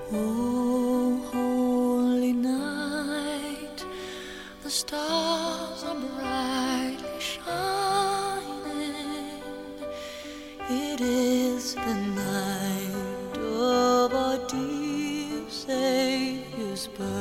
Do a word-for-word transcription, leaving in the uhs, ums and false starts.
Oh, holy night, the stars are brightly shining. It is the night of our dear Savior's birth.